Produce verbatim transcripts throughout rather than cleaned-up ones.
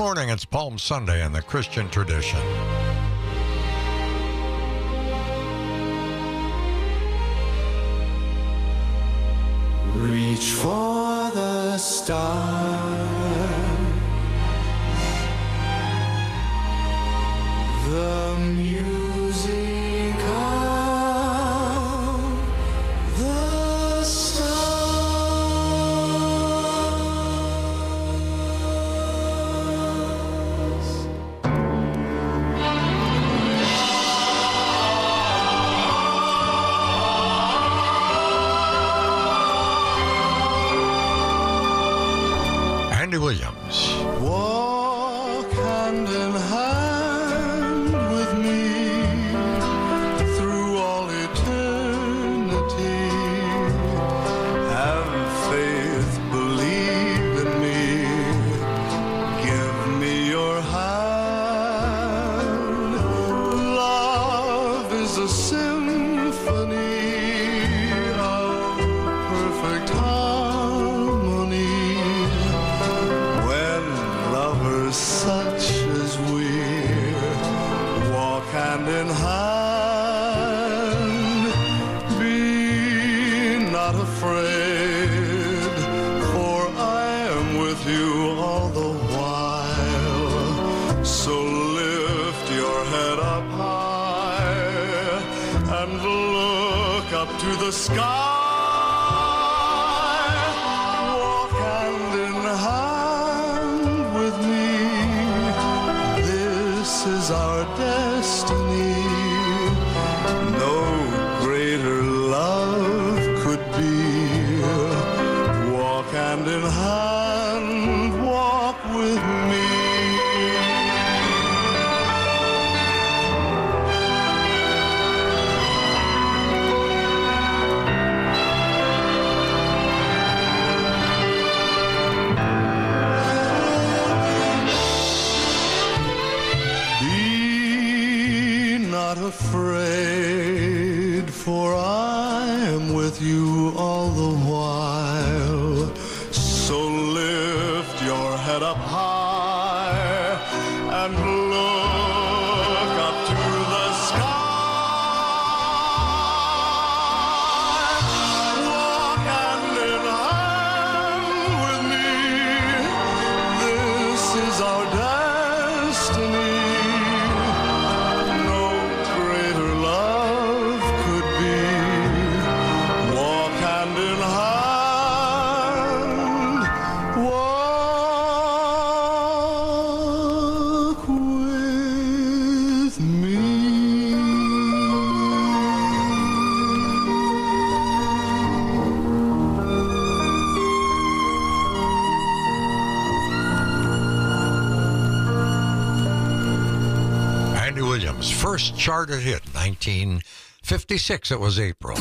morning. It's Palm Sunday in the Christian tradition. Reach for the stars, the music of the stars. Andy Williams. Walk hand in hand with me through all eternity. Have faith, believe in me. Give me your hand. Love is a symphony of perfect harmony. Such as we're, walk hand in hand. Be not afraid, for I am with you all the while. So lift your head up high and look up to the sky. Walk hand in hand with me. This is our destiny. No greater love could be. Walk hand in hand, walk with me. Not afraid, for I am with you all the while. So lift your head up high and look up to the sky. Walk hand in hand with me. This is our destiny. First charted hit, nineteen fifty-six, it was April.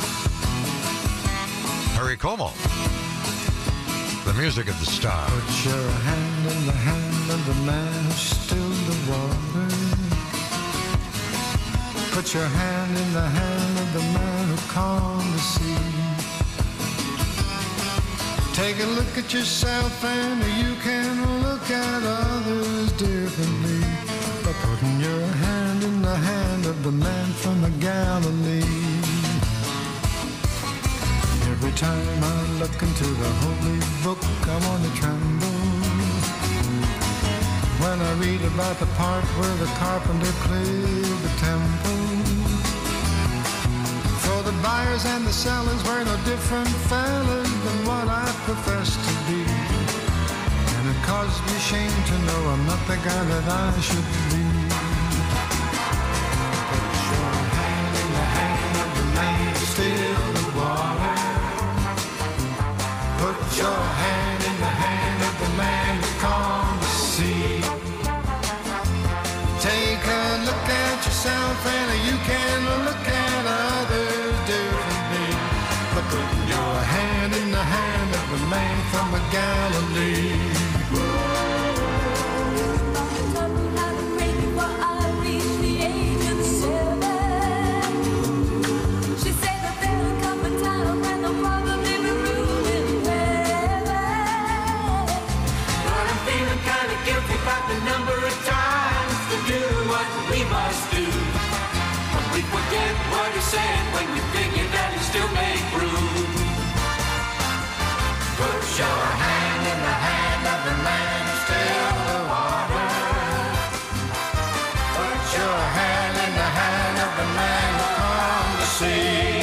Harry Como, the music of the stars. Put your hand in the hand of the man who stilled the water. Put your hand in the hand of the man who calmed the sea. Take a look at yourself and you can look at others differently. By putting your hand in the hand of the man from the Galilee. Every time I look into the holy book, I want to tremble. When I read about the part where the carpenter cleared the temple. For the buyers and the sellers were no different fellas than what I profess to be. And it causes me shame to know I'm not the guy that I should be. Put your hand in the hand of the man who stilled the water. Put your hand in the hand of the man who calmed the sea. Take a look at yourself and you can look at others differently. But put your hand in the hand of the man from the Galilee. Guilty, but said when you figured that he still made room. Put your hand in the hand of the man who still the water. Put your hand in the hand of the man who calmed the sea.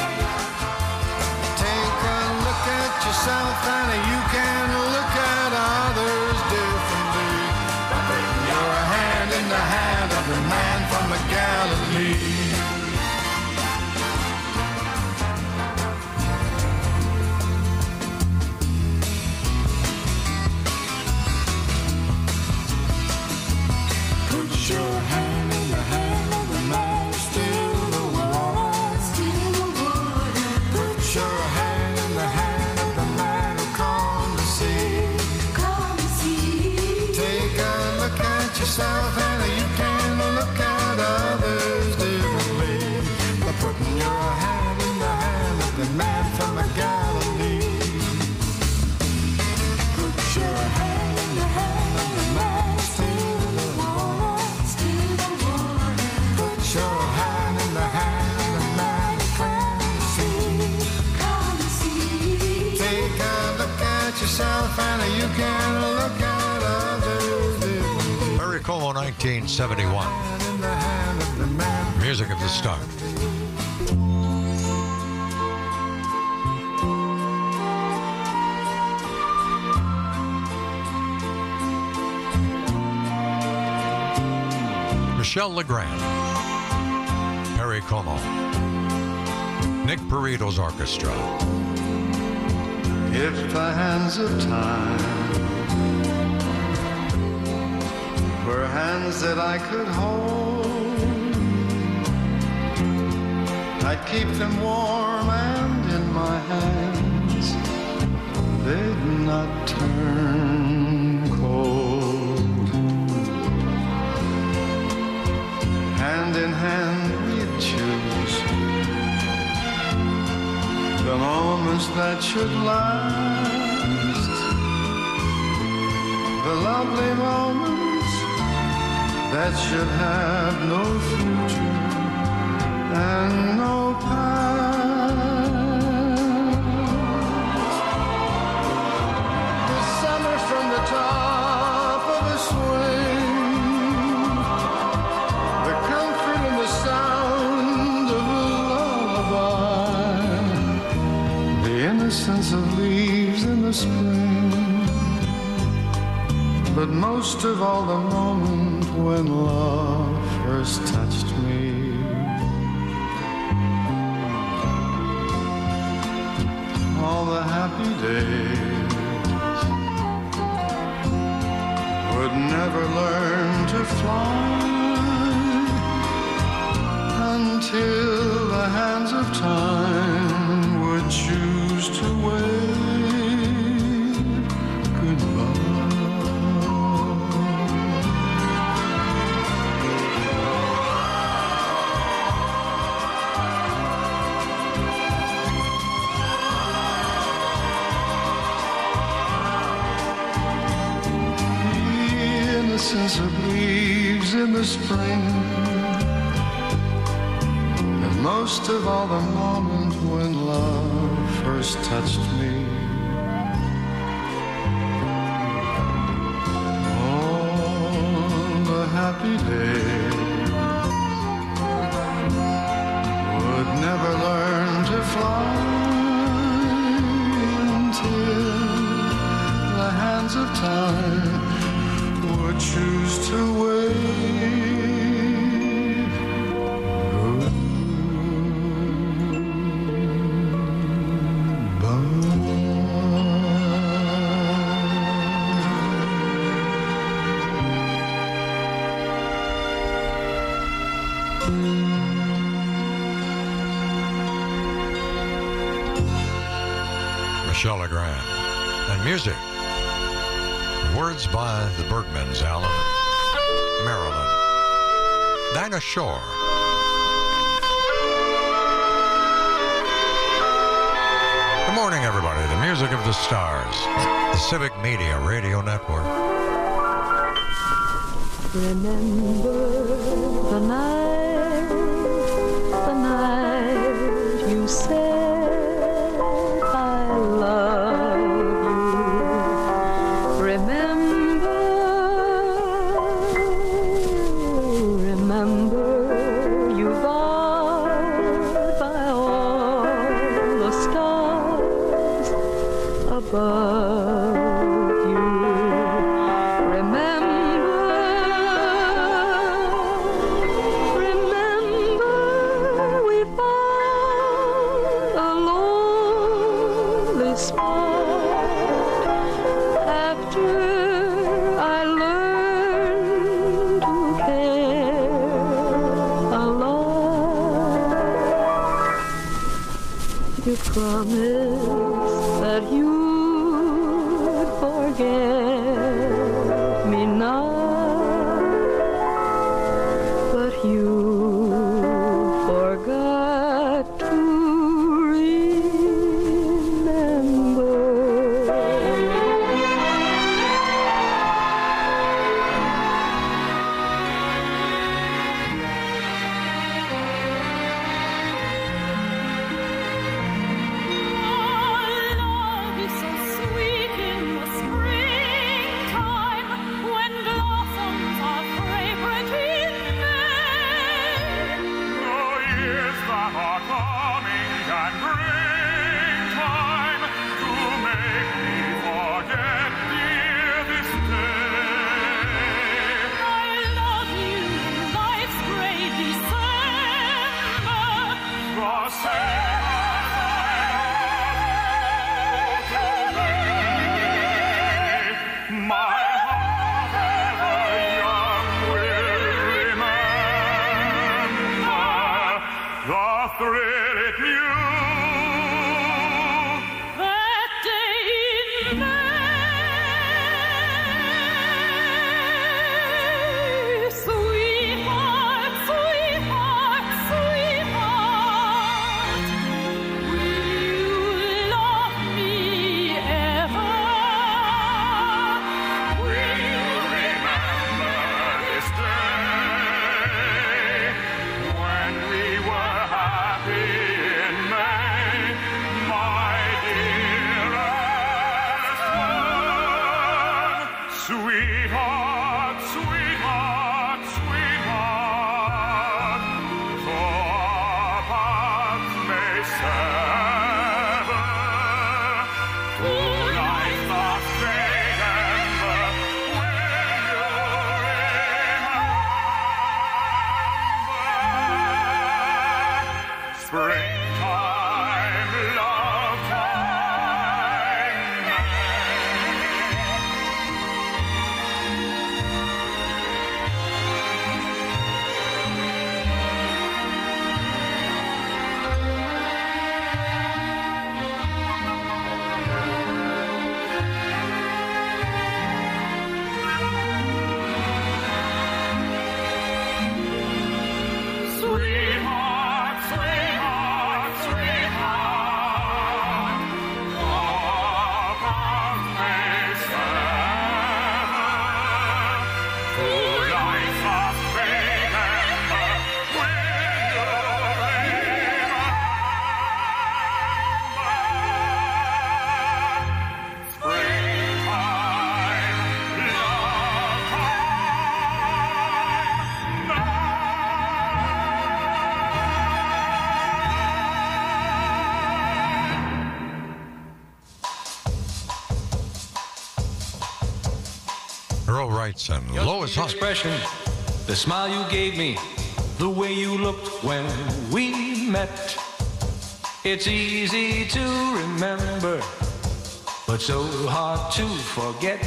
Take a look at yourself and you can look at others differently. By putting your hand in the hand of the man from the Galilee. Your hand in the hand of the man still the water, still the water. Put your hand in the hand of the man who calmed the sea, calmed the sea. Take a look at yourself and you can look at others differently by putting your hand in the hand of the man from the Galilee. Put your hand in the hand of the man still the water. Your hand in the hand of the man who calmed the sea, calmed the sea. Take a look at yourself and you can look at others differently. Perry Como, nineteen seventy-one. Hand in the hand of the man. Music of the Stars. Michelle LeGrand, Perry Como, Nick Perito's orchestra. If the hands of time were hands that I could hold, I'd keep them warm and in my hands they'd not turn cold. Hand in hand we'd choose the moments that should last, the lovely moments that should have no future and no past. The summer from the top of a swing, the comfort and the sound of a lullaby, the innocence of leaves in the spring, but most of all the moment when love first touched me. All the happy days would never learn to fly until the hands of time would choose to wave goodbye. Innocence of leaves in the spring, and most of all the moment when love first touched me. All the happy days would never learn to fly until the hands of time would choose to wave Michelle LeGrand. And music. Words by the Bergmans, Alan, Maryland. Dinah Shore. Good morning, everybody. The music of the stars. The Civic Media Radio Network. Remember the night, the night said I love you. Remember, remember you vowed by all the stars above you. Remember, remember we found a lonely spot after I learned to care a lot. You promised that you'd forget me now, but you forgot to remember. Love is so sweet in the springtime when blossoms are fragrant in May. The years that are coming and bring time to make me forget, dear, this day. I love you in life's gray December. The same as I love you today. My heart ever young will remember the thrill it knew. That day in May, sweetheart, sweetheart, sweetheart, will you love me ever? Will you Remember this day when we were happy in May, my dearest one. Sweetheart, sweetheart, sweetheart, though our paths may sever, through life's vast great ember, will you remember? Springtime, love time, May. Sweetheart, sweetheart, sweetheart, our paths may sever, through life's vast great ember, will you remember? Springtime, love time, now. Earl Wrightson, Lois the Hunt. expression, the smile you gave me, the way you looked when we met. It's easy to remember, but so hard to forget.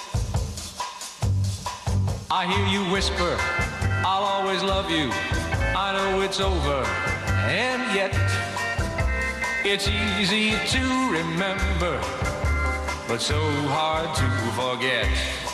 I hear you whisper, I'll always love you. I know it's over, and yet it's easy to remember, but so hard to forget.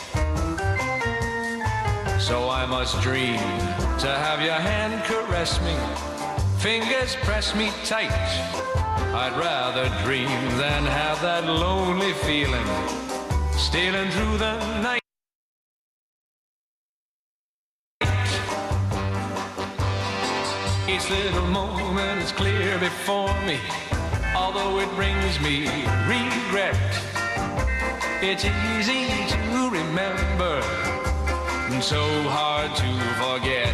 So I must dream to have your hand caress me, fingers press me tight. I'd rather dream than have that lonely feeling stealing through the night. It's each little moment is clear before me, although it brings me regret. It's easy to remember and so hard to forget.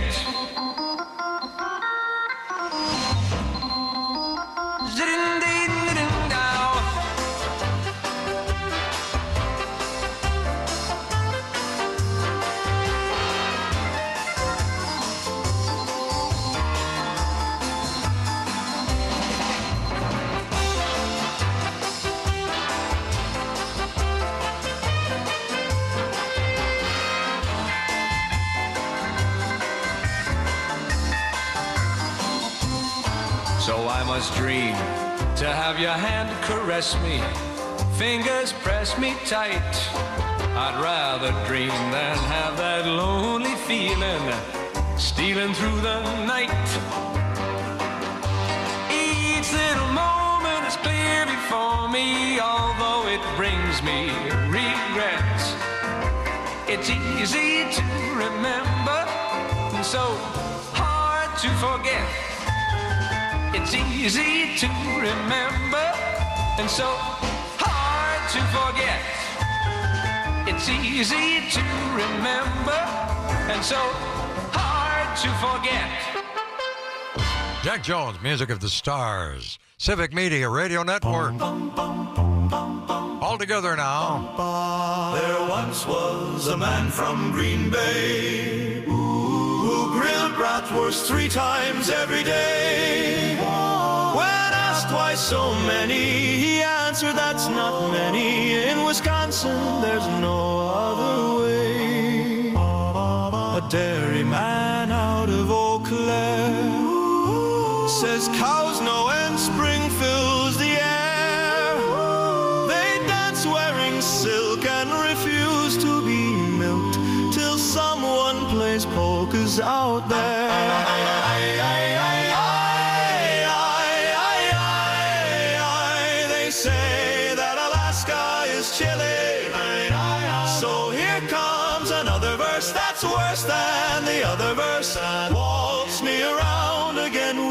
So I must dream to have your hand caress me, fingers press me tight. I'd rather dream than have that lonely feeling stealing through the night. Each little moment is clear before me, although it brings me regret. It's easy to remember and so hard to forget. It's easy to remember and so hard to forget. It's easy to remember and so hard to forget. Jack Jones, Music of the Stars, Civic Media Radio Network. All together now. There once was a man from Green Bay who grilled bratwurst three times every day. When asked why so many, he answered that's not many. In Wisconsin, there's no other way. A dairyman out of Eau Claire says cows know and spring fills the air. They dance wearing silk and refuse to be milked till someone plays polkas out there. They say that Alaska is chilly, so here comes another verse that's worse than the other verse. Waltz me around again,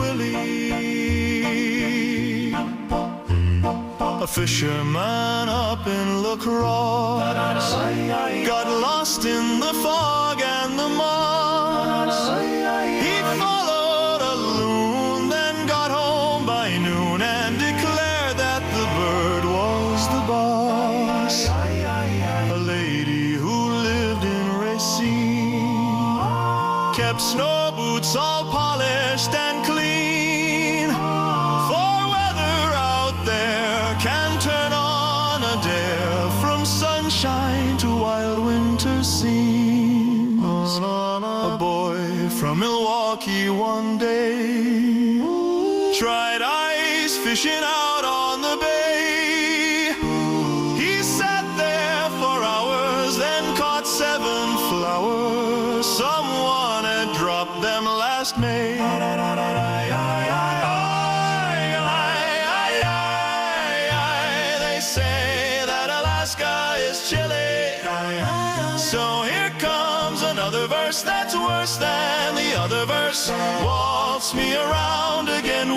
Willie. A fisherman up in La Crosse got lost in the fog and the mud. He followed a loon, then got home by noon and declared that the bird was the boss. A lady who lived in Racine kept snow boots all polished and clean, for weather out there can turn on a dare from sunshine to wild winter scenes. A boy from Milwaukee one day tried ice fishing out on the bay. He sat there for hours, then caught seven flowers. Someone had dropped them last May. They say that Alaska is chilly, so here comes another verse that's worse than the other verse. Waltz me around again,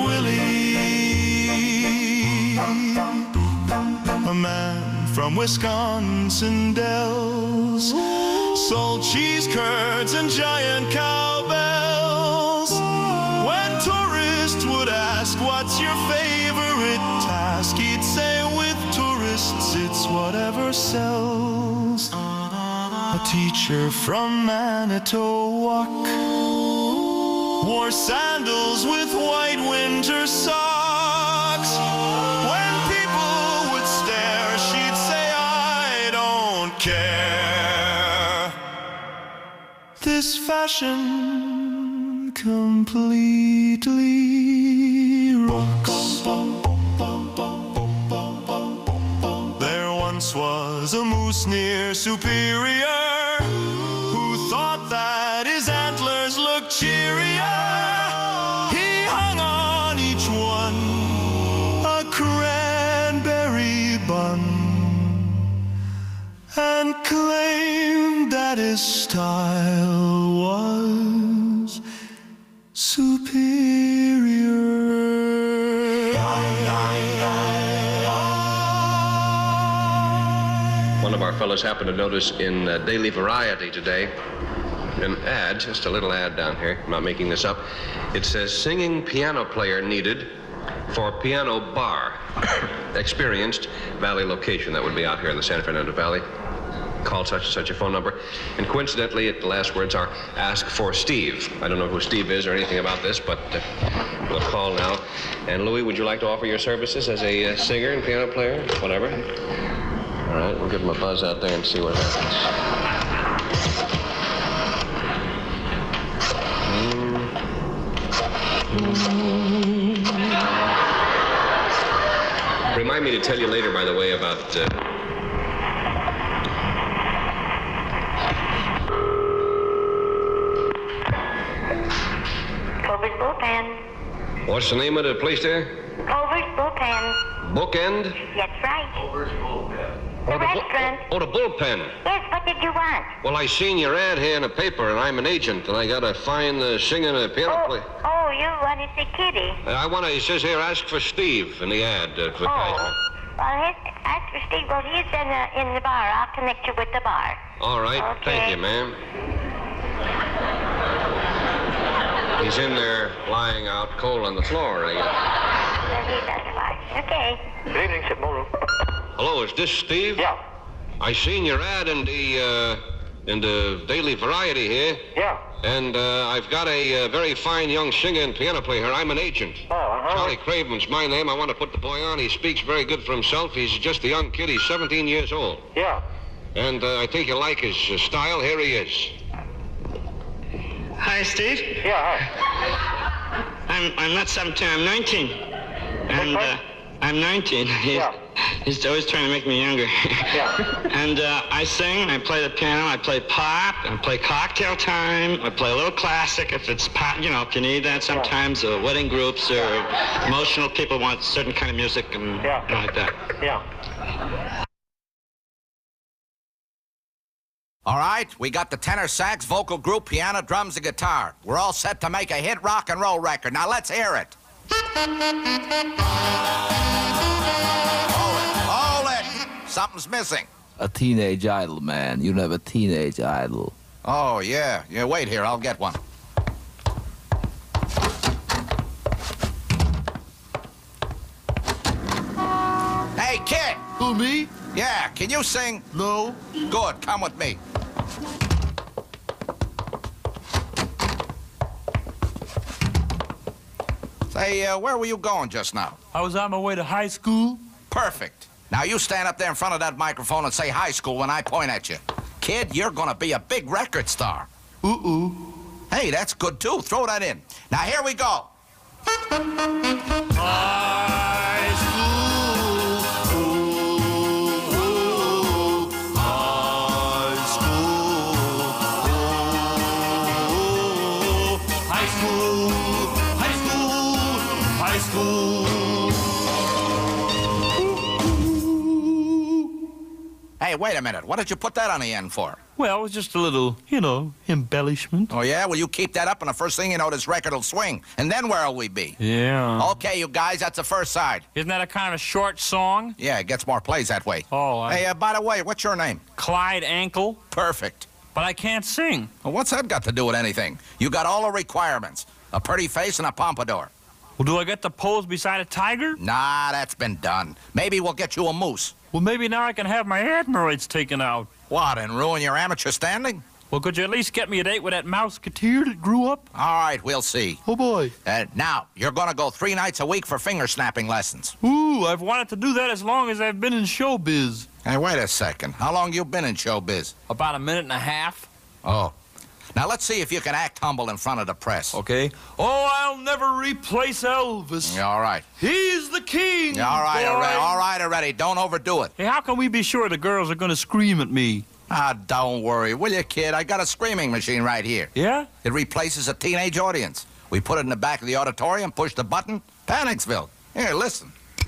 Willie. A man from Wisconsin Dells sold cheese curds and giant cowbells. When tourists would ask, what's your favorite task, he'd say, with tourists it's whatever sells. A teacher from Manitowoc wore sandals with white winter socks. When people would stare, she'd say, I don't care. This fashion completely rocks. There once was a moose near Superior who thought that his antlers looked cheerier. He hung on each one a cranberry bun and claimed that his style was superior. One of our fellows happened to notice in uh, Daily Variety today an ad, just a little ad down here. I'm not making this up. It says, singing piano player needed for piano bar. Experienced Valley location. That would be out here in the San Fernando Valley. Call such and such a phone number. And coincidentally, the last words are, ask for Steve. I don't know who Steve is or anything about this, but uh, we'll call now. And Louis, would you like to offer your services as a uh, singer and piano player? Whatever. All right, we'll give him a buzz out there and see what happens. Mm. Remind me to tell you later, by the way, about... Uh, Culver's Bullpen. What's the name of the place there? Culver's Bullpen. Bookend? That's right. Culver's Bullpen. The Oh, the, restaurant. bu- oh, the bullpen. Yes, what did you want? Well, I seen your ad here in the paper, and I'm an agent, and I got a fine uh, singing a piano Oh, play. oh, you wanted the kitty. Uh, I want to, it says here, ask for Steve in the ad uh, advertisement. Oh. Well, his, ask for Steve. Well, he's in the, in the bar. I'll connect you with the bar. All right, Okay. thank you, ma'am. He's in there lying out cold on the floor, I guess. Well, he does fine. Okay. Good evening, Shipmoro. Hello, is this Steve? Yeah. I seen your ad in the, uh, in the Daily Variety here. Yeah. And uh, I've got a uh, very fine young singer and piano player here. I'm an agent. Oh, uh-huh. Charlie Craven's my name. I want to put the boy on. He speaks very good for himself. He's just a young kid. He's seventeen years old. Yeah. And uh, I think you like his uh, style. Here he is. Hi, Steve. Yeah, hi. I'm I'm not seventeen. I'm nineteen. And uh, I'm nineteen. He's, Yeah. he's always trying to make me younger. Yeah. And uh, I sing. I play the piano. I play pop. I play Cocktail Time. I play a little classic if it's pop. You know, if you need that. Sometimes uh, wedding groups or emotional people want certain kind of music and Yeah. you know, like that. Yeah. All right, we got the tenor sax, vocal group, piano, drums, and guitar. We're all set to make a hit rock and roll record. Now let's hear it. Hold it, hold it. Something's missing. A teenage idol, man. You have a teenage idol. Oh, yeah. Yeah, wait here. I'll get one. Hey, kid. Who, me? Yeah, can you sing? No. Good, come with me. Say, uh, where were you going just now? I was on my way to high school. Perfect. Now you stand up there in front of that microphone and say high school when I point at you. Kid, you're gonna be a big record star. Uh-uh. Hey, that's good too. Throw that in. Now here we go. High school. Oh, oh, high school. Oh, High school, high school, high school. Hey, wait a minute. What did you put that on the end for? Well, it was just a little, you know, embellishment. Oh, yeah? Well, you keep that up, and the first thing you know, this record will swing. And then where'll we be? Yeah. Okay, you guys, that's the first side. Isn't that a kind of short song? Yeah, it gets more plays that way. Oh, I... Hey, uh, by the way, what's your name? Clyde Ankle. Perfect. But I can't sing. Well, what's that got to do with anything? You got all the requirements. A pretty face and a pompadour. Well, do I get to pose beside a tiger? Nah, that's been done. Maybe we'll get you a moose. Well, maybe now I can have my admirals taken out. What, and ruin your amateur standing? Well, could you at least get me a date with that mouseketeer that grew up? All right, we'll see. Oh, boy. Uh, now, you're going to go three nights a week for finger snapping lessons. Ooh, I've wanted to do that as long as I've been in showbiz. Hey, wait a second. How long you been in showbiz? About a minute and a half. Oh. Now, let's see if you can act humble in front of the press. Okay. Oh, I'll never replace Elvis. Yeah, all right. He's the king. Yeah, all right, boy. already, all right, already. Don't overdo it. Hey, how can we be sure the girls are going to scream at me? Ah, don't worry, will you, kid? I got a screaming machine right here. Yeah? It replaces a teenage audience. We put it in the back of the auditorium, push the button, Panicsville. Here, listen.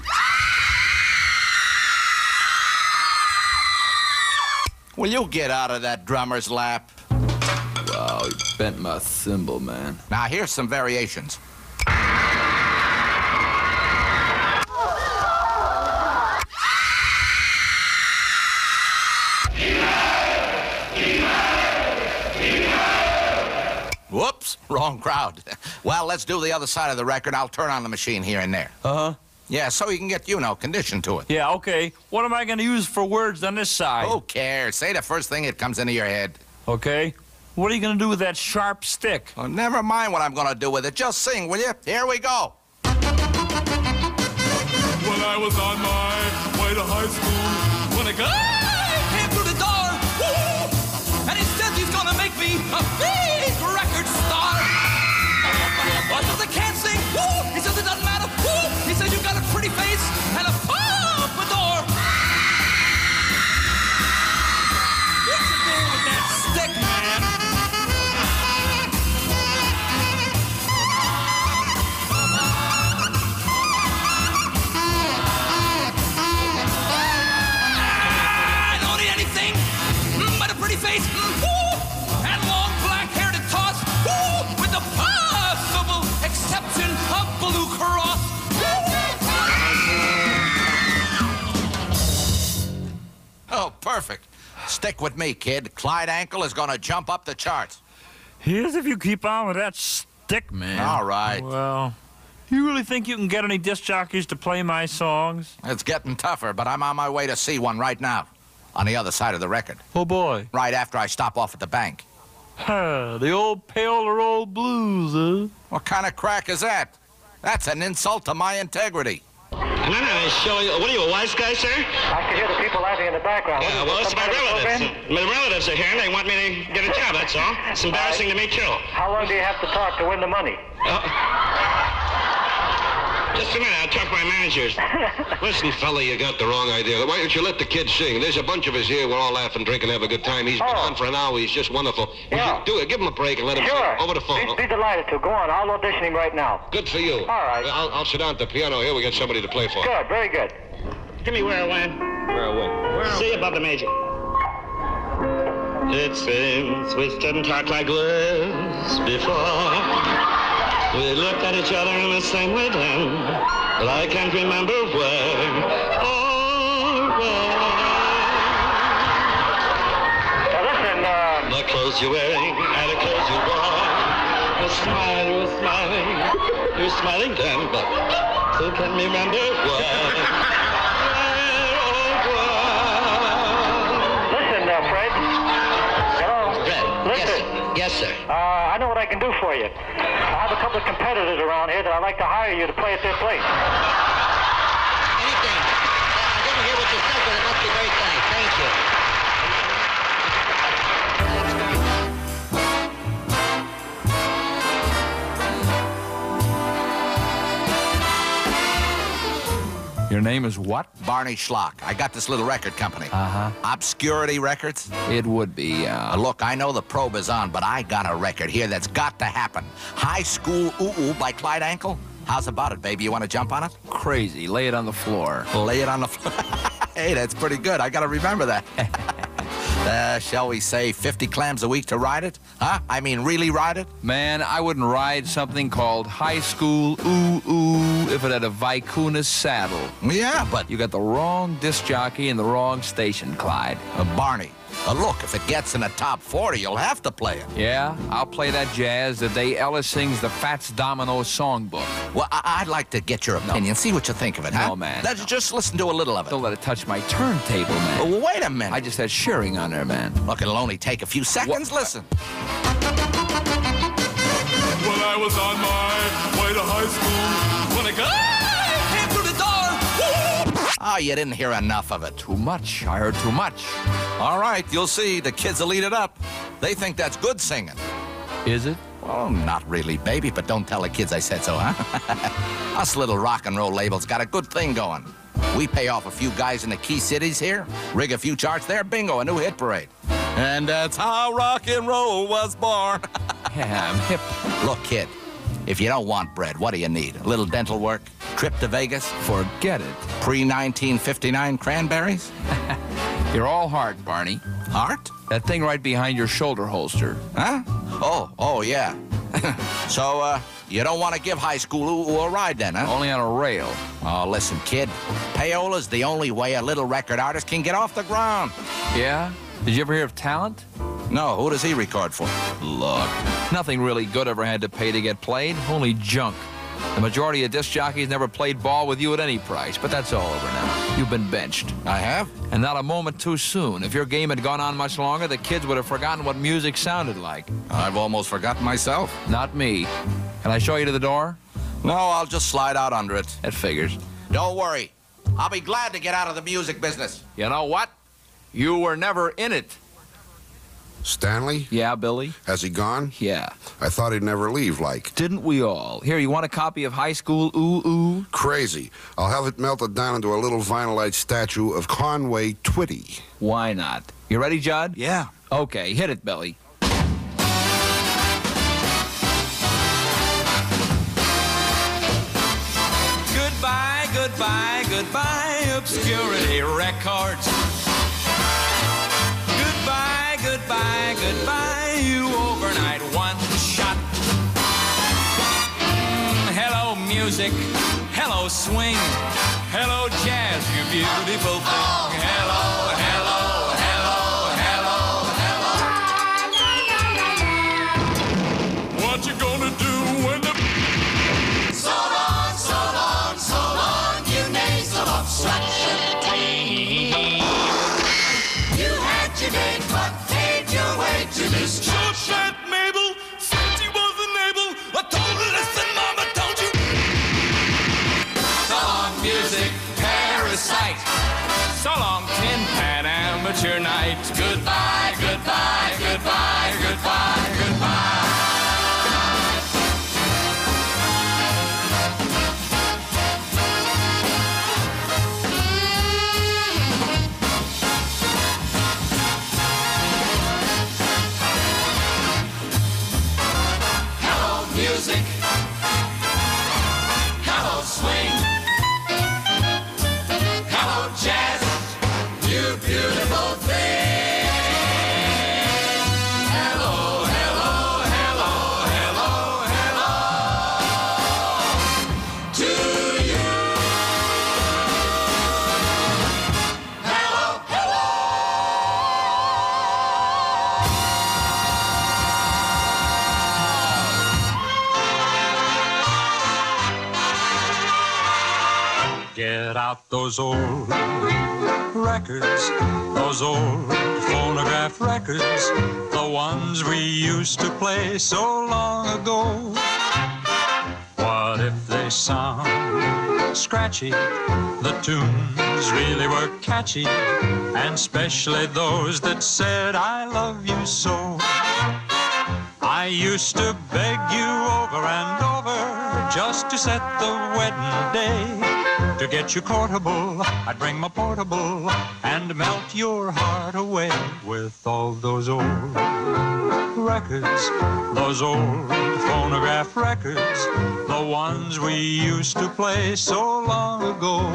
Will you get out of that drummer's lap? Wow, you bent my cymbal, man. Now, here's some variations. wrong crowd. Well, let's do the other side of the record. I'll turn on the machine here and there. Uh-huh. Yeah, so you can get, you know, conditioned to it. Yeah, okay. What am I going to use for words on this side? Who cares? Say the first thing that comes into your head. Okay. What are you going to do with that sharp stick? Oh, never mind what I'm going to do with it. Just sing, will you? Here we go. When I was on my way to high school, when a guy came through the door, woo, and he says he's gonna make me a big record star. But says I can't sing, woo, he says it doesn't matter, woo, he says you've got a pretty face and a pompadour. What's the deal with that stick, man? Face, woo, and long black hair to toss, woo, with the possible exception of Blue Cross. Oh, perfect. Stick with me, kid. Clyde Ankle is going to jump up the charts. Here's if you keep on with that stick, man. All right. Well, you really think you can get any disc jockeys to play my songs? It's getting tougher, but I'm on my way to see one right now. On the other side of the record. Oh, boy. Right after I stop off at the bank. Huh, the old paler old blues, huh? What kind of crack is that? That's an insult to my integrity. No, no, no, show you. What are you, a wise guy, sir? I can hear the people laughing in the background. Yeah, well, it's my relatives. My relatives are here, and they want me to get a job, that's all. It's embarrassing to me, too. How long do you have to talk to win the money? Uh, just a minute, I'll talk to my managers. Listen, fella, you got the wrong idea. Why don't you let the kid sing? There's a bunch of us here. We're all laughing, drinking, have a good time. He's been Oh. on for an hour. He's just wonderful. You Yeah. should do it. Give him a break and let him Sure. sing over the phone. Be, be delighted to. Go on. I'll audition him right now. Good for you. All right. I'll, I'll sit down at the piano here. We got somebody to play for. Good. Very good. Give me where I went. Where I went? See above the major. It seems we didn't talk like this before. We looked at each other in the same way then, but I can't remember where or when. Now listen, uh... The clothes you're wearing and the clothes you wore. The smile you were smiling, you were smiling then, but who can remember where? Listen, uh, Fred. Hello? Fred. Listen. Yes, sir. Uh, I know what I can do for you. I have a couple of competitors around here that I'd like to hire you to play at their place. Anything. I didn't hear what you said, but it must be very funny. Thank you. Your name is what? Barney Schlock. I got this little record company. Uh-huh. Obscurity Records. It would be, uh... Uh, look, I know the probe is on, but I got a record here that's got to happen. High School Ooh-Ooh by Clyde Ankle. How's about it, baby? You want to jump on it? Crazy. Lay it on the floor. Lay it on the floor. Hey, that's pretty good. I got to remember that. uh, shall we say fifty clams a week to ride it? Huh? I mean, really ride it? Man, I wouldn't ride something called High School Ooh-Ooh if it had a Vicuna saddle. Yeah, but... You got the wrong disc jockey and the wrong station, Clyde. Uh, Barney, uh, look, if it gets in the top forty, you'll have to play it. Yeah? I'll play that jazz the day Ellis sings the Fats Domino songbook. Well, I- I'd like to get your opinion. No. See what you think of it, huh? No, man. Let's just listen to a little of it. Don't let it touch my turntable, man. Well, wait a minute. I just had shearing on there, man. Look, it'll only take a few seconds. What? Listen. When I was on my way to high school, when a guy came through the door, woo! Oh, you didn't hear enough of it. Too much. I heard too much. All right, you'll see. The kids will eat it up. They think that's good singing. Is it? Well, not really, baby, but don't tell the kids I said so, huh? Us little rock and roll labels got a good thing going. We pay off a few guys in the key cities here, rig a few charts there, bingo, a new hit parade. And that's how rock and roll was born. Yeah, I'm hip. Look, kid, if you don't want bread, what do you need? A little dental work? Trip to Vegas? Forget it. Pre nineteen fifty-nine cranberries? You're all heart, Barney. Heart? That thing right behind your shoulder holster. Huh? Oh, oh, yeah. So, uh, you don't want to give High School Ooh-Ooh a ride then, huh? Only on a rail. Oh, listen, kid. Payola's the only way a little record artist can get off the ground. Yeah? Did you ever hear of talent? No, who does he record for? Look, nothing really good ever had to pay to get played, only junk. The majority of disc jockeys never played ball with you at any price, but that's all over now. You've been benched. I have? And not a moment too soon. If your game had gone on much longer, the kids would have forgotten what music sounded like. I've almost forgotten myself. Not me. Can I show you to the door? No, I'll just slide out under it. That figures. Don't worry. I'll be glad to get out of the music business. You know what? You were never in it. Stanley? Yeah, Billy? Has he gone? Yeah. I thought he'd never leave, like. Didn't we all? Here, you want a copy of High School Ooh Ooh? Crazy. I'll have it melted down into a little vinylite statue of Conway Twitty. Why not? You ready, Judd? Yeah. Okay, hit it, Billy. Goodbye, goodbye, goodbye, Obscurity Records. Goodbye, goodbye, goodbye, you overnight one shot. Mm, hello, music. Hello, swing. Hello, jazz, you beautiful thing. Oh, hello, hello, hello, hello, hello. What you gonna do when the... So long, so long, so long, you nasal obstruction team. You had your day, but paid your way to destruction. Aunt Mabel said she wasn't able. I told her, listen, Mama, told you. So long, music, parasite. So long, Tin Pan Amateur Night. Goodbye, goodbye, goodbye, goodbye, goodbye. Music. Hello, swing. Hello, jazz. You beautiful thing. Hello, hello, hello, hello, hello. To you. Hello, hello. Get out those old records, those old phonograph records, the ones we used to play so long ago. What if they sound scratchy? The tunes really were catchy, and especially those that said, I love you so. I used to beg you over and over just to set the wedding day. To get you courtable, I'd bring my portable and melt your heart away with all those old records, those old phonograph records, the ones we used to play so long ago.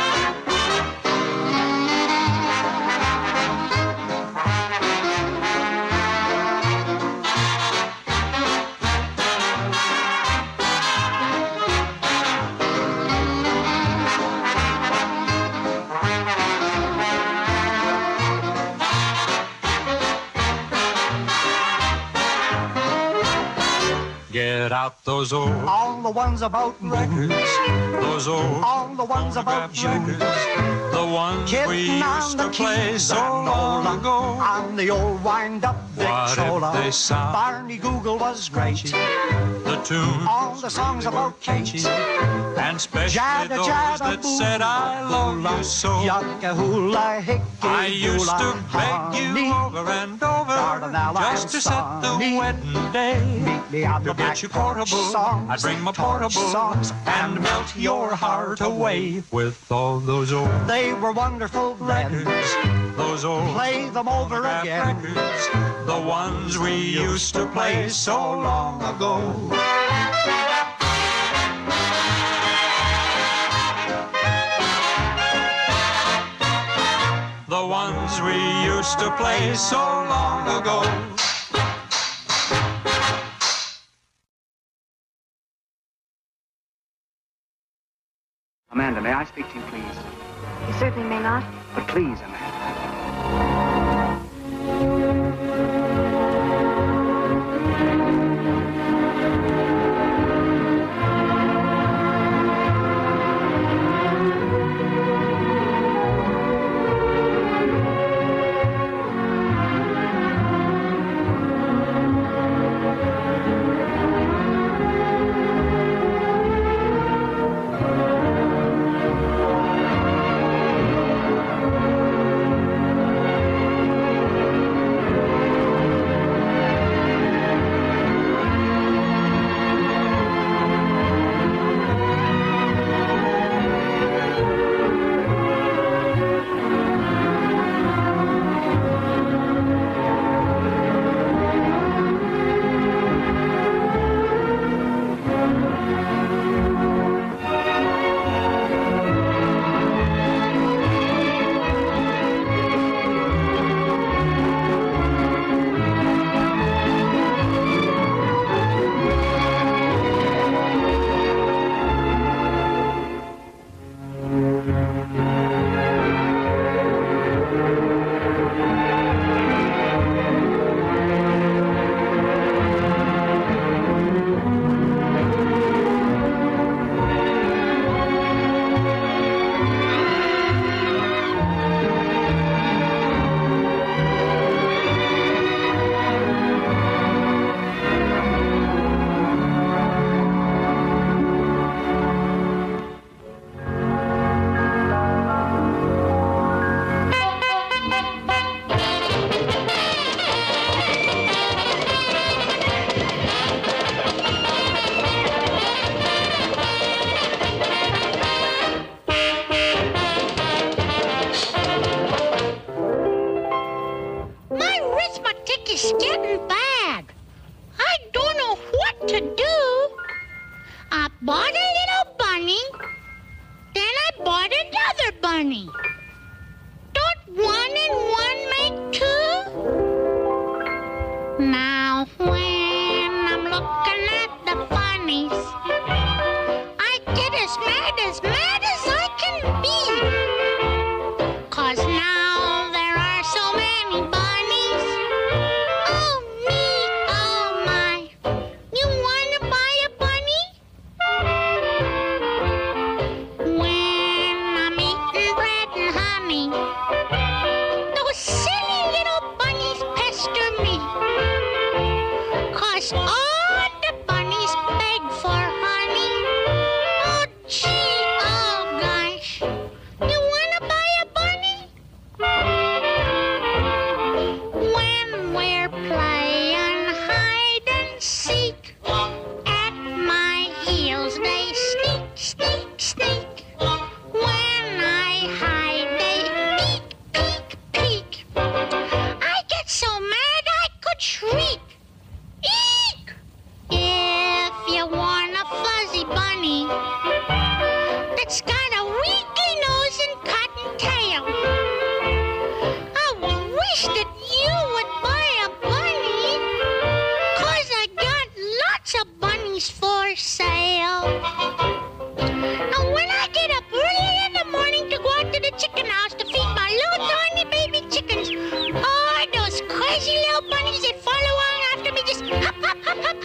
Get out those old all the ones about records, those old all the ones about you, records, the ones Kitten we used to play so long ago. On the old wind-up Victrola, What if they sound Barney Google was great. The tunes All the songs really about catchy, Kate, and especially Jada, those jada, that boo, said I love you so. Yucca hula hickey I used to doula, beg you honey, over and over Dardanelle just and to set the Sonny. wedding day. Meet me on To the get back you porch portable, songs, I'd bring my torch portable songs, and melt your heart away with all those old They were wonderful then. records, those old Play them over phonograph again. records, the ones we used to play so long ago. The ones we used to play so long ago. Amanda, may I speak to you, please? You certainly may not. But please, Amanda.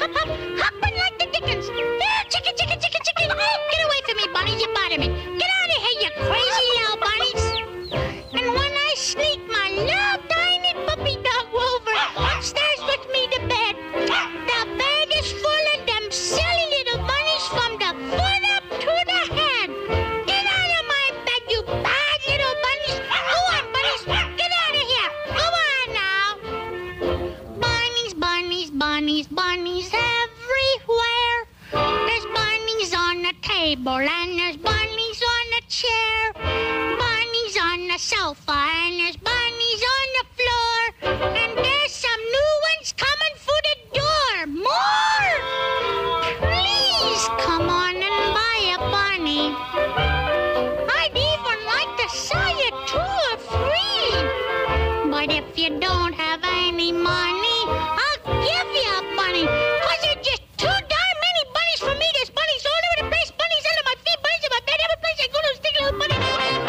hop, hop, hopping like the dickens. Here, chicken, chicken, chicken, chicken. Get away from me, bunnies, you bother me. Get out of here, you crazy little bunnies. And when I sneak my little tiny puppy dog Wolver upstairs with me to bed, the bed is full of them silly little bunnies from the foot up to the head. Get out of my bed, you bad little bunnies. Go on, bunnies, get out of here. Go on now. Bunnies, bunnies, bunnies, bunnies everywhere. There's bunnies on the table and there's bunnies on the chair. Bunnies on the sofa and there's bunnies on the floor. And there's some new ones coming for the door. More! Please come on and buy a bunny. I'd even like to sell you two or three. But if you don't have any money, I'll give you a bunny. Cause they're just too darn many bunnies for me. There's bunnies all over the place. Bunnies under my feet, bunnies in my bed. Every place I go to, stick a little bunny.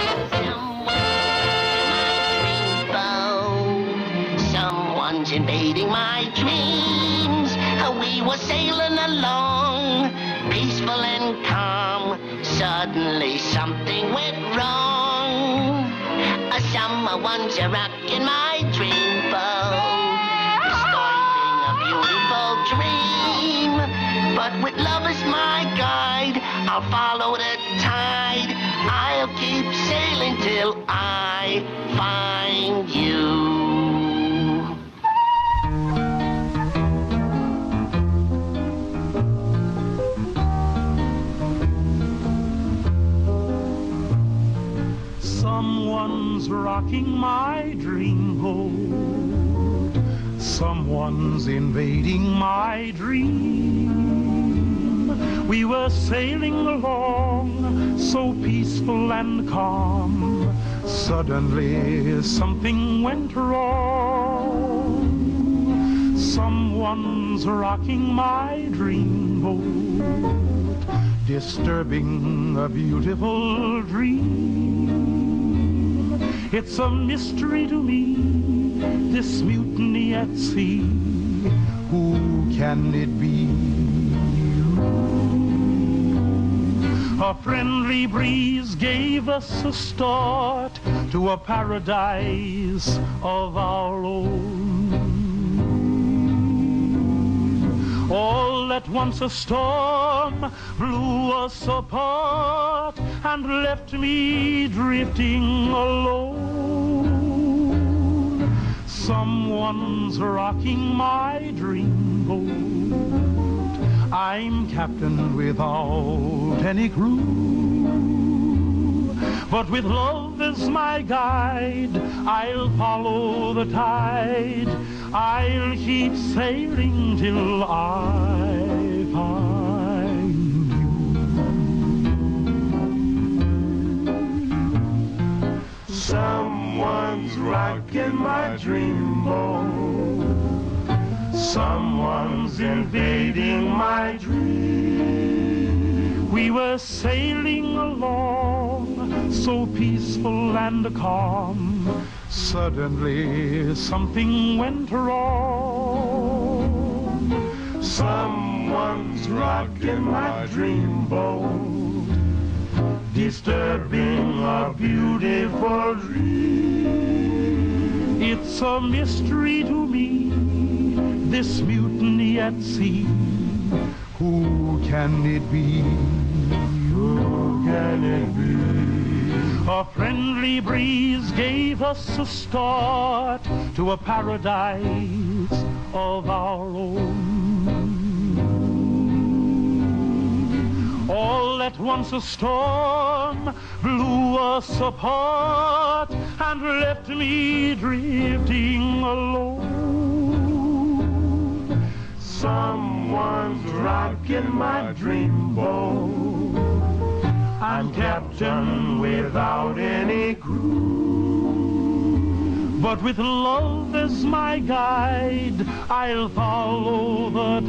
Someone's invading my dreams. We were sailing along, peaceful and calm. Suddenly something went wrong. Someone's rocking my dreamboat, disturbing a beautiful dream. But with love as my guide, I'll follow the tide. I'll keep sailing till I find you. Someone's rocking my dreamboat. Someone's invading my dream. We were sailing along, so peaceful and calm. Suddenly something went wrong. Someone's rocking my dreamboat, disturbing a beautiful dream. It's a mystery to me, this mutiny at sea. Who can it be? A friendly breeze gave us a start to a paradise of our own. All at once a storm blew us apart and left me drifting alone. Someone's rocking my dreamboat. I'm captain without any crew. But with love as my guide, I'll follow the tide. I'll keep sailing till I find you. Someone's rocking my dreamboat. Someone's invading my dream. We were sailing along, so peaceful and calm. Suddenly something went wrong. Someone's rocking my dreamboat, disturbing a beautiful dream. It's a mystery to me, this mutiny at sea. Who can it be? Who can it be? A friendly breeze gave us a start to a paradise of our own. All at once a storm blew us apart and left me drifting alone. Someone's rocking my dreamboat. I'm captain without any crew. But with love as my guide, I'll follow the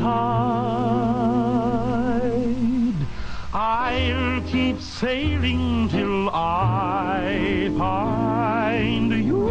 tide. I'll keep sailing till I find you.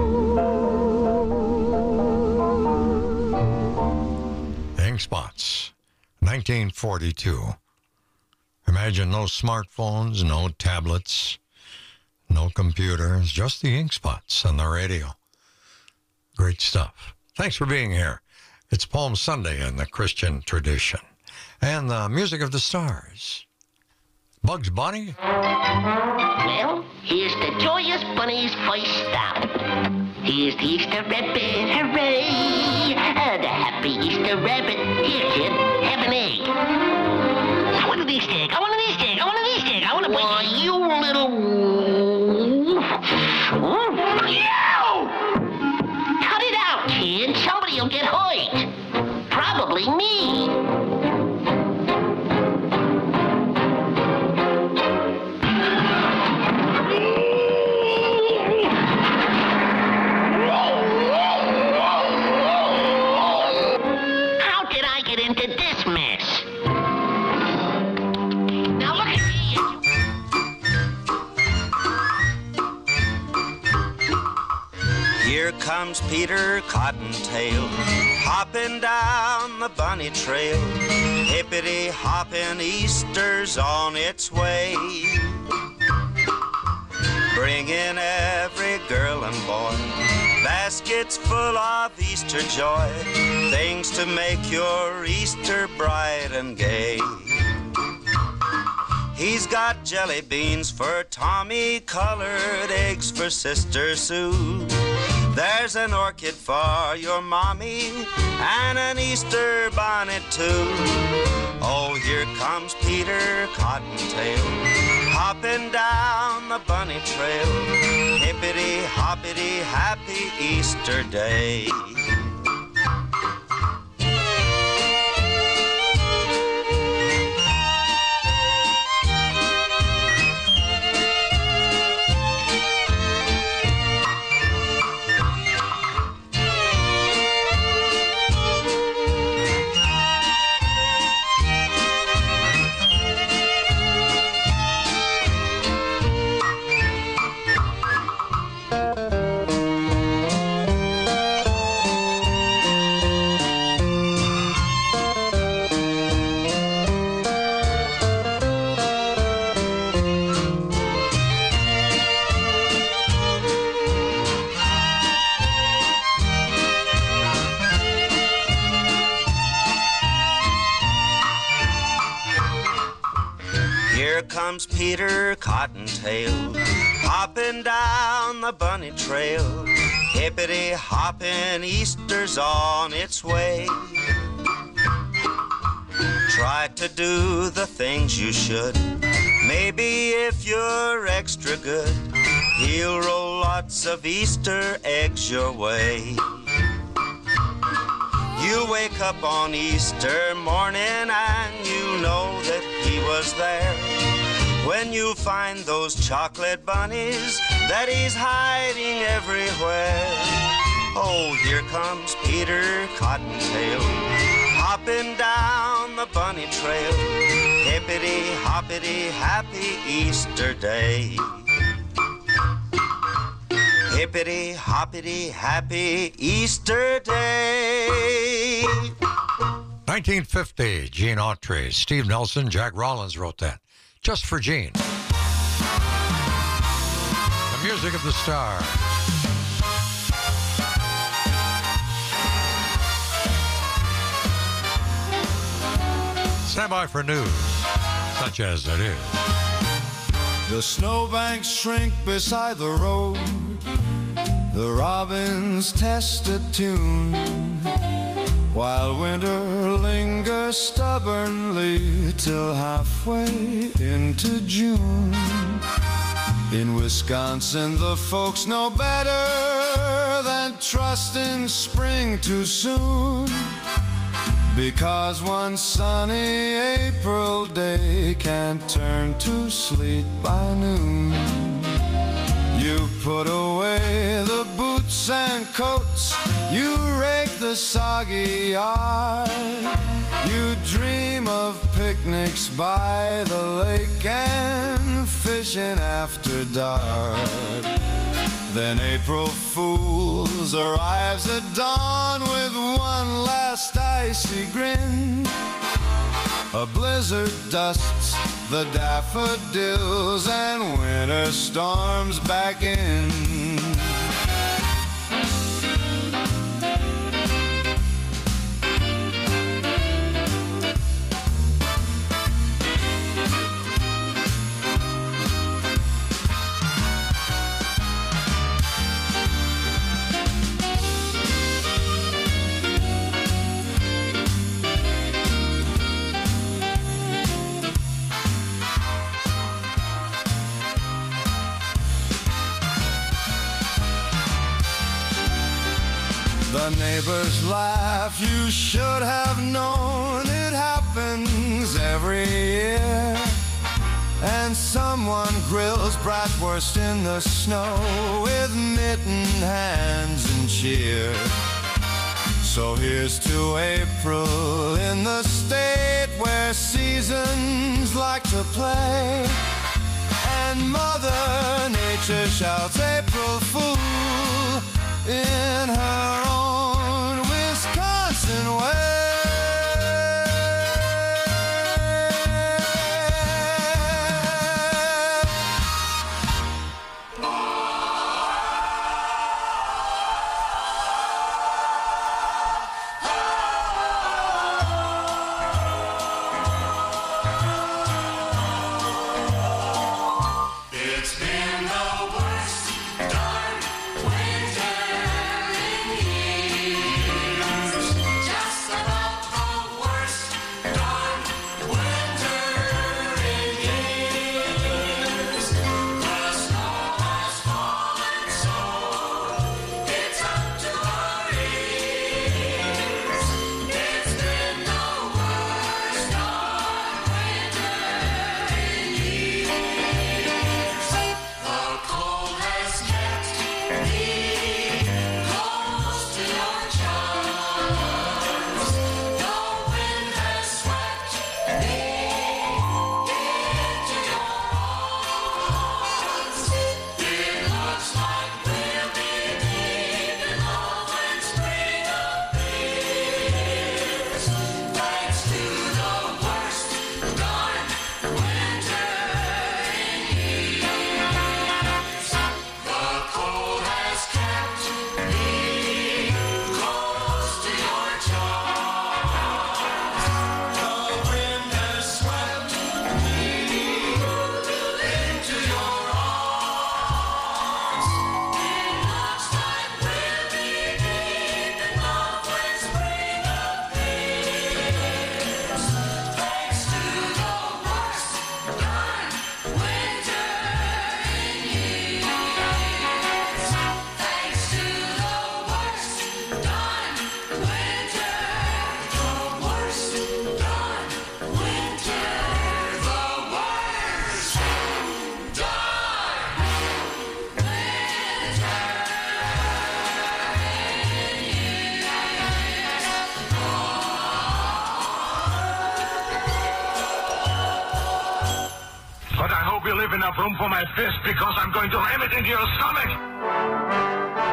Ink Spots. nineteen forty-two. Imagine no smartphones, no tablets, no computers, just the ink spots and the radio. Great stuff. Thanks for being here. It's Palm Sunday in the Christian tradition. And the music of the stars. Bugs Bunny? Well, here's the Joyous Bunny's first stop. Here's the Easter Rabbit, hooray! Uh, the happy Easter Rabbit. Here, kid, have an egg. I want an Easter egg. I want an Easter egg. I want an Easter egg. I want to break Why, you little... You! Cut it out, kid. Somebody will get hurt. Probably me. Here comes Peter Cottontail, hopping down the bunny trail. Hippity-hopping, Easter's on its way, bringing every girl and boy baskets full of Easter joy, things to make your Easter bright and gay. He's got jelly beans for Tommy, colored eggs for Sister Sue. There's an orchid for your mommy and an Easter bonnet too. Oh, here comes Peter Cottontail, hopping down the bunny trail. Hippity-hoppity, happy Easter day. Here comes Peter Cottontail, hopping down the bunny trail. Hippity-hopping, Easter's on its way. Try to do the things you should. Maybe if you're extra good, he'll roll lots of Easter eggs your way. You wake up on Easter morning and you know that he was there. When you find those chocolate bunnies that he's hiding everywhere. Oh, here comes Peter Cottontail, hopping down the bunny trail. Hippity-hoppity, happy Easter day. Hippity-hoppity, happy Easter day. nineteen fifty, Gene Autry, Steve Nelson, Jack Rollins wrote that. Just for Gene. The music of the stars. Stand by for news, such as it is. The snowbanks shrink beside the road. The robins test a tune, while winter lingers stubbornly till halfway into June. In Wisconsin, the folks know better than trust in spring too soon, because one sunny April day can turn to sleet by noon. You put away the boots and coats, you rake the soggy yard, you dream of picnics by the lake and fishing after dark. Then April Fool's arrives at dawn with one last icy grin, A blizzard dusts the daffodils and winter storms back in. The neighbors laugh, you should have known it happens every year. And someone grills bratwurst in the snow with mittened hands and cheer. So here's to April in the state where seasons like to play. And Mother Nature shouts April Fool in her own Wisconsin way. It's been the worst darn winter in years. Just about the worst darn winter in years. The snow has fallen so it's up to our ears. It's been the worst darn winter in years. The cold has kept me close to your charms. The wind has swept me into your arms. It looks like we'll be deep in love when spring appears. Thanks to the worst darn winter in years. The cold has kept me close to your charms. The wind has swept me into your arms. It looks like we'll be deep in love when spring appears. Thanks to the worst darn winter in years. Thanks to the worst darn winter. The worst darn winter. The worst darn But I hope you leave enough room for my fist because I'm going to ram it into your stomach.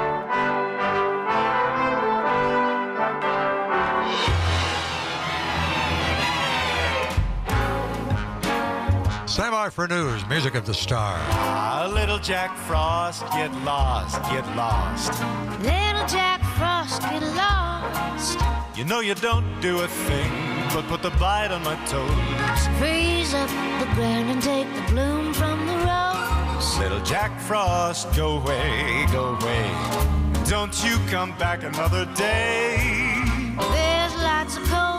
Stand by for news. Music at the Star. Ah, little Jack Frost, get lost, get lost. Little Jack Frost, get lost. You know you don't do a thing but put the bite on my toes. Freeze up the ground and take the bloom from the rose. Little Jack Frost, go away, go away. Don't you come back another day. There's lots of cold